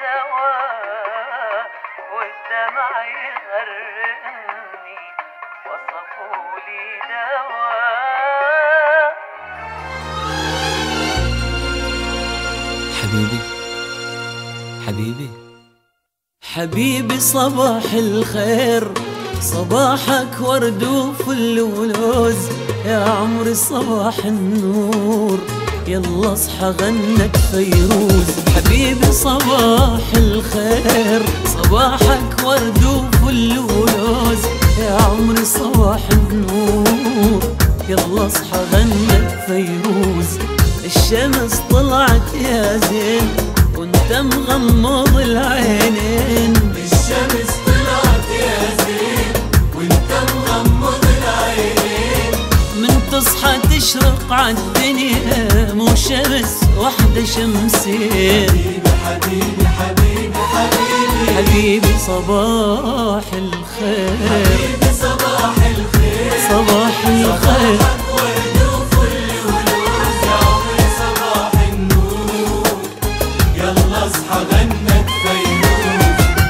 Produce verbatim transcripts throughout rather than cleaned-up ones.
دواء والدمع يغرقني وصفوا لي دواء. حبيبي حبيبي حبيبي صباح الخير، صباحك ورد وفل ولوز، يا عمري صباح النور، يلا اصحى غنت فيروز. حبيبي صباح الخير، صباحك ورد وفل ولوز، يا عمري صباح النور، يلا اصحى غنت فيروز. الشمس طلعت يا زين وانت مغمض العينين، الشمس طلعت يا زين وانت مغمض العينين. من تصحى تشرق عالدنيا مو شمس وحدة شمسين. حبيبي حبيبي حبيبي حبيبي صباح الخير، حبيبي صباح الخير، صباح الخير. صباحك ورد وفل ولوز، يا عمري صباح النور، يلا اصحى غنت فيروز.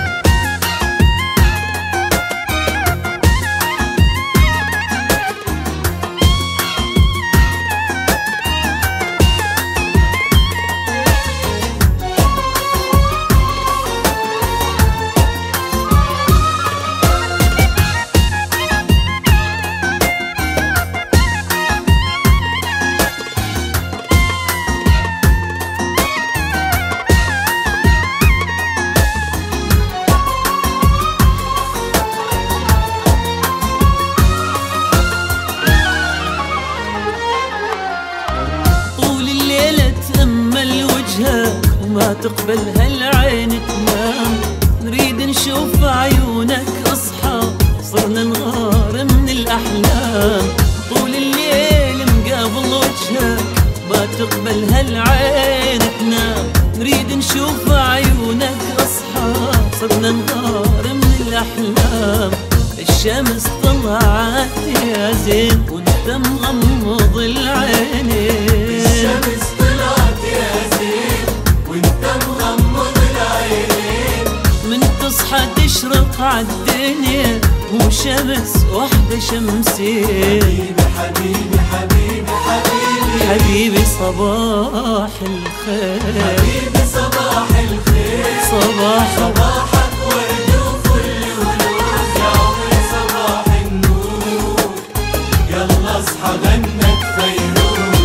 وما تقبل هالعين تنام، نريد نشوف عيونك اصحى، صرنا نغار من الاحلام. طول الليل مقابل وجهك، ما تقبل هالعين تنام، نريد نشوف عيونك اصحى، صرنا نغار من الاحلام. الشمس طلعت يا زين وانت مغمض العينين، الشمس طلعت يا زين وانت مغمض العينين. من تصحى تشرق عالدنيا مو شمس وحدة شمسين. حبيبي حبيبي حبيبي حبيبي صباح الخير، حبيبي صباح الخير، صباح صباحك ورد وفل ولوز، يا عمري صباح النور، يلا اصحى غنت فيروز.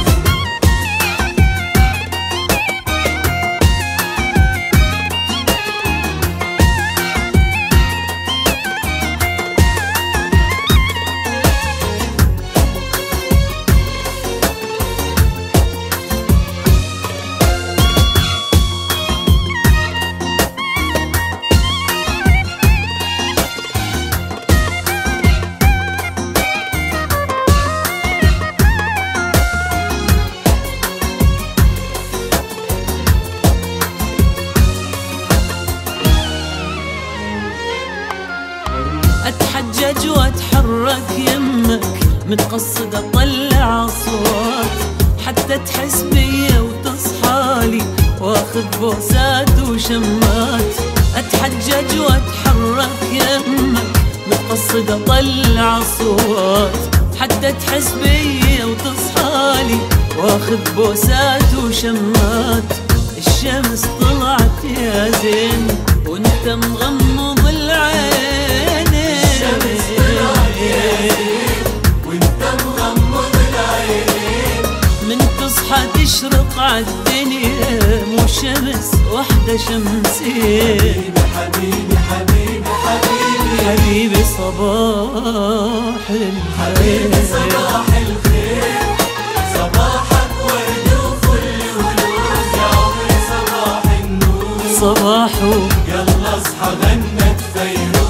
اتحجج واتحرك يمك، متقصد اطلع اصوات، حتى تحس بيا وتصحالي، واخذ بوسات وشمات. اتحجج واتحرك يمك، متقصد اطلع اصوات، حتى تحس بيا وتصحالي، واخذ بوسات وشمات. الشمس طلعت يا زين وانت مغمض العين، الشمس طلعت يا زين وانت مغمض العينين. من تصحى تشرق عالدنيا مو شمس وحدة شمسين. حبيبي حبيبي حبيبي حبيبي صباح الخير، حبيبي صباح الخير، صباحك ورد وفل ولوز، يا عمري صباح النور، صباحه يلا اصحى غنت فيروز.